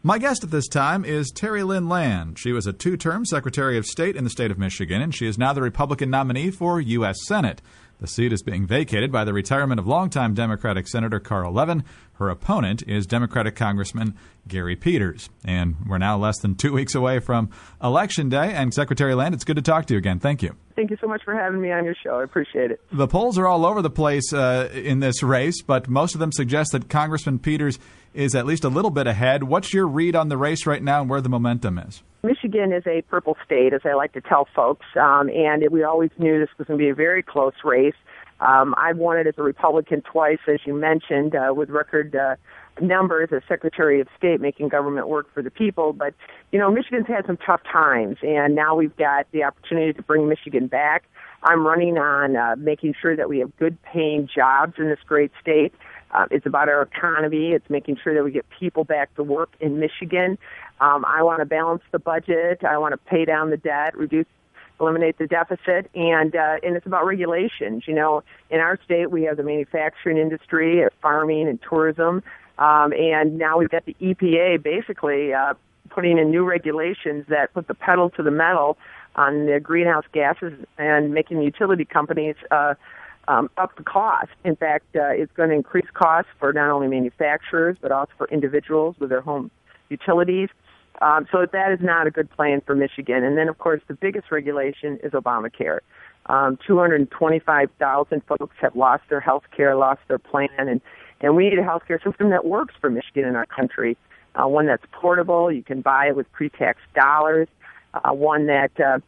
My guest at this time is Terry Lynn Land. She was a two-term Secretary of State in the state of Michigan, and she is now the Republican nominee for U.S. Senate. The seat is being vacated by the retirement of longtime Democratic Senator Carl Levin. Her opponent is Democratic Congressman Gary Peters. And we're now less than 2 weeks away from Election Day. And Secretary Land, it's good to talk to you again. Thank you. Thank you so much for having me on your show. I appreciate it. The polls are all over the place in this race, but most of them suggest that Congressman Peters is at least a little bit ahead. What's your read on the race right now and where the momentum is? Michigan is a purple state, as I like to tell folks, and we always knew this was going to be a very close race. I've won it as a Republican twice, as you mentioned, with record numbers as Secretary of State, making government work for the people. But, you know, Michigan's had some tough times, and now we've got the opportunity to bring Michigan back. I'm running on making sure that we have good-paying jobs in this great state. It's about our economy. It's making sure that we get people back to work in Michigan. I want to balance the budget. I want to pay down the debt, eliminate the deficit, and it's about regulations. You know, in our state, we have the manufacturing industry, farming, and tourism, and now we've got the EPA basically putting in new regulations that put the pedal to the metal on the greenhouse gases and making utility companies up the cost. In fact, it's going to increase costs for not only manufacturers, but also for individuals with their home utilities. So that is not a good plan for Michigan. And then, of course, the biggest regulation is Obamacare. 225,000 folks have lost their health care, lost their plan, and we need a health care system that works for Michigan and our country, one that's portable, you can buy it with pre-tax dollars, one that,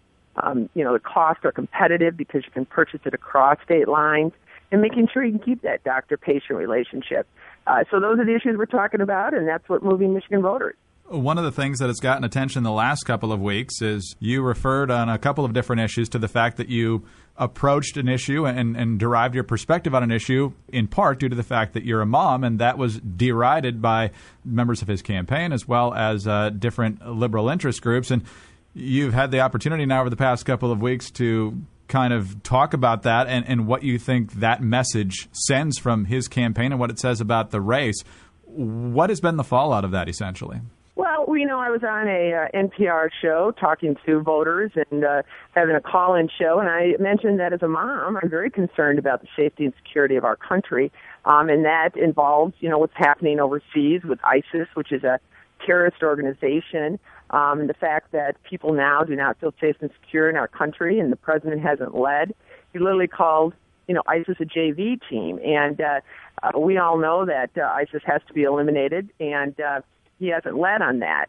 the costs are competitive because you can purchase it across state lines, and making sure you can keep that doctor-patient relationship. So those are the issues we're talking about, and that's what moving Michigan voters. One of the things that has gotten attention the last couple of weeks is you referred on a couple of different issues to the fact that you approached an issue and derived your perspective on an issue in part due to the fact that you're a mom, and that was derided by members of his campaign as well as different liberal interest groups. And you've had the opportunity now over the past couple of weeks to kind of talk about that and what you think that message sends from his campaign and what it says about the race. What has been the fallout of that, essentially? Well, I was on a NPR show talking to voters and having a call-in show, and I mentioned that as a mom, I'm very concerned about the safety and security of our country, and that involves, what's happening overseas with ISIS, which is a terrorist organization, and the fact that people now do not feel safe and secure in our country, and the president hasn't led. He literally called, ISIS a JV team, and we all know that ISIS has to be eliminated, and he hasn't led on that.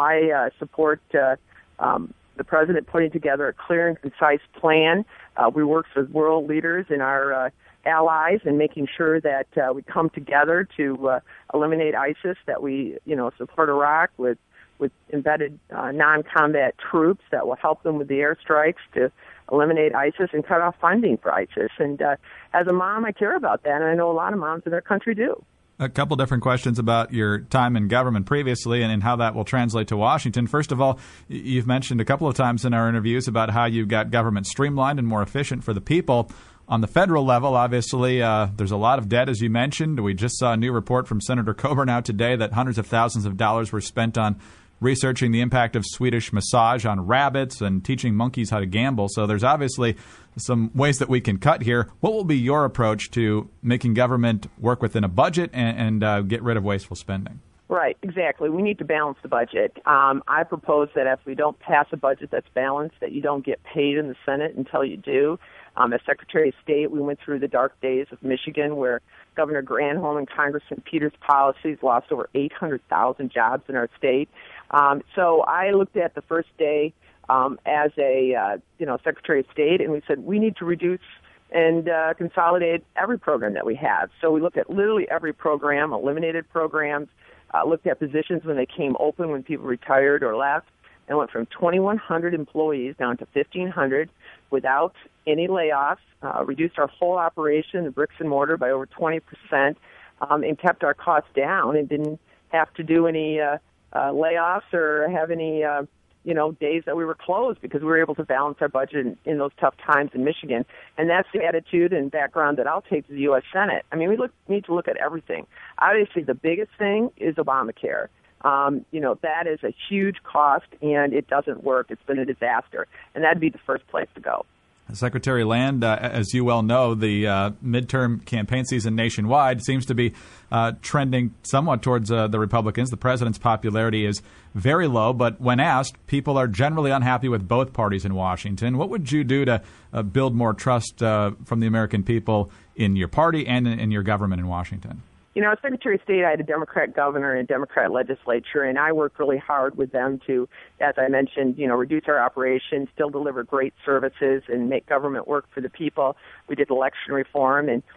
I support the president putting together a clear and concise plan. We work with world leaders and our allies and making sure that we come together to eliminate ISIS, that we, support Iraq with embedded non-combat troops that will help them with the airstrikes to eliminate ISIS and cut off funding for ISIS. And as a mom, I care about that, and I know a lot of moms in our country do. A couple different questions about your time in government previously and how that will translate to Washington. First of all, you've mentioned a couple of times in our interviews about how you've got government streamlined and more efficient for the people. On the federal level, obviously, there's a lot of debt, as you mentioned. We just saw a new report from Senator Coburn out today that hundreds of thousands of dollars were spent on researching the impact of Swedish massage on rabbits and teaching monkeys how to gamble. So there's obviously some ways that we can cut here. What will be your approach to making government work within a budget and get rid of wasteful spending? Right, exactly. We need to balance the budget. I propose that if we don't pass a budget that's balanced, that you don't get paid in the Senate until you do. As Secretary of State, we went through the dark days of Michigan where Governor Granholm and Congressman Peters' policies lost over 800,000 jobs in our state. So I looked at the first day as a Secretary of State, and we said we need to reduce and consolidate every program that we have. So we looked at literally every program, eliminated programs, looked at positions when they came open, when people retired or left, and went from 2,100 employees down to 1,500 without any layoffs, reduced our whole operation, the bricks and mortar, by over 20%, and kept our costs down and didn't have to do any layoffs or have any days that we were closed because we were able to balance our budget in those tough times in Michigan. And that's the attitude and background that I'll take to the U.S. Senate. I mean, we need to look at everything. Obviously, the biggest thing is Obamacare. That is a huge cost, and it doesn't work. It's been a disaster, and that'd be the first place to go. Secretary Land, as you well know, the midterm campaign season nationwide seems to be trending somewhat towards the Republicans. The president's popularity is very low, but when asked, people are generally unhappy with both parties in Washington. What would you do to build more trust from the American people in your party and in your government in Washington? As Secretary of State, I had a Democrat governor and a Democrat legislature, and I worked really hard with them to, as I mentioned, reduce our operations, still deliver great services, and make government work for the people. We did election reform, and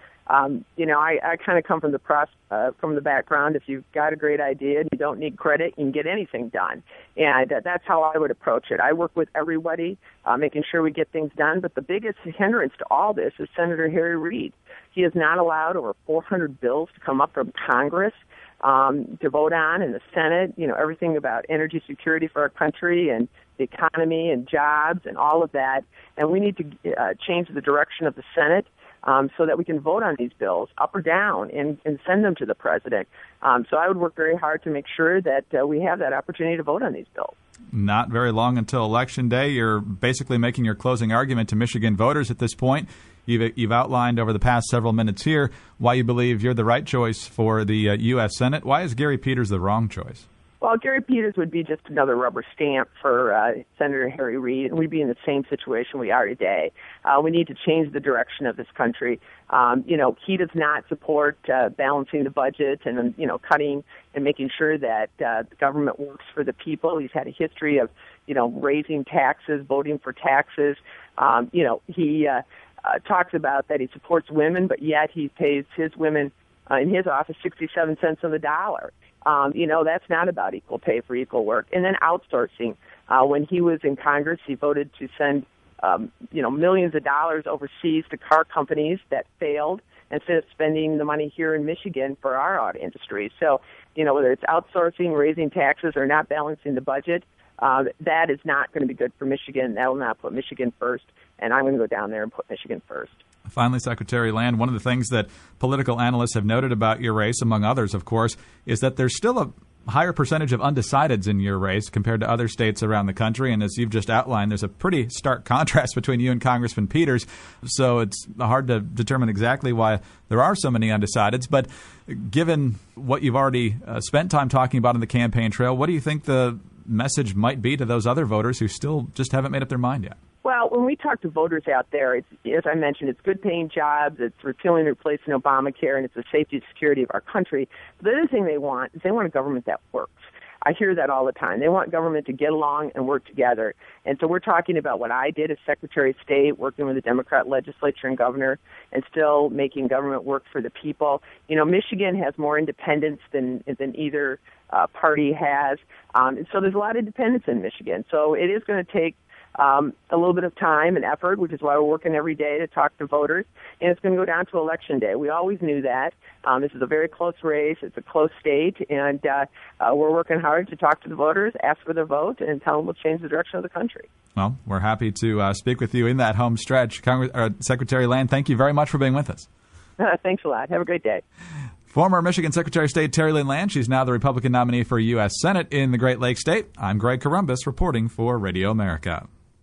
I kind of come from the background. If you've got a great idea and you don't need credit, you can get anything done, and that's how I would approach it. I work with everybody, making sure we get things done. But the biggest hindrance to all this is Senator Harry Reid. He has not allowed over 400 bills to come up from Congress to vote on in the Senate. Everything about energy security for our country and the economy and jobs and all of that. And we need to change the direction of the Senate so that we can vote on these bills up or down and send them to the president. So I would work very hard to make sure that we have that opportunity to vote on these bills. Not very long until Election Day. You're basically making your closing argument to Michigan voters at this point. You've outlined over the past several minutes here why you believe you're the right choice for the U.S. Senate. Why is Gary Peters the wrong choice? Well, Gary Peters would be just another rubber stamp for Senator Harry Reid, and we'd be in the same situation we are today. We need to change the direction of this country. He does not support balancing the budget and, cutting and making sure that the government works for the people. He's had a history of, raising taxes, voting for taxes. He talks about that he supports women, but yet he pays his women in his office 67 cents on the dollar. That's not about equal pay for equal work. And then outsourcing. When he was in Congress, he voted to send, millions of dollars overseas to car companies that failed instead of spending the money here in Michigan for our auto industry. So, whether it's outsourcing, raising taxes, or not balancing the budget, that is not going to be good for Michigan. That will not put Michigan first. And I'm going to go down there and put Michigan first. Finally, Secretary Land, one of the things that political analysts have noted about your race, among others, of course, is that there's still a higher percentage of undecideds in your race compared to other states around the country. And as you've just outlined, there's a pretty stark contrast between you and Congressman Peters. So it's hard to determine exactly why there are so many undecideds. But given what you've already spent time talking about in the campaign trail, what do you think the message might be to those other voters who still just haven't made up their mind yet? Well, when we talk to voters out there, it's, as I mentioned, it's good-paying jobs, it's repealing and replacing Obamacare, and it's the safety and security of our country. But the other thing they want is they want a government that works. I hear that all the time. They want government to get along and work together. And so we're talking about what I did as Secretary of State, working with the Democrat legislature and governor, and still making government work for the people. Michigan has more independence than either party has. And so there's a lot of independence in Michigan. So it is going to take a little bit of time and effort, which is why we're working every day to talk to voters, and it's going to go down to Election Day. We always knew that. This is a very close race. It's a close state, and we're working hard to talk to the voters, ask for their vote, and tell them we'll change the direction of the country. Well, we're happy to speak with you in that home stretch. Secretary Land, thank you very much for being with us. Thanks a lot. Have a great day. Former Michigan Secretary of State Terry Lynn Land. She's now the Republican nominee for U.S. Senate in the Great Lakes State. I'm Greg Columbus reporting for Radio America.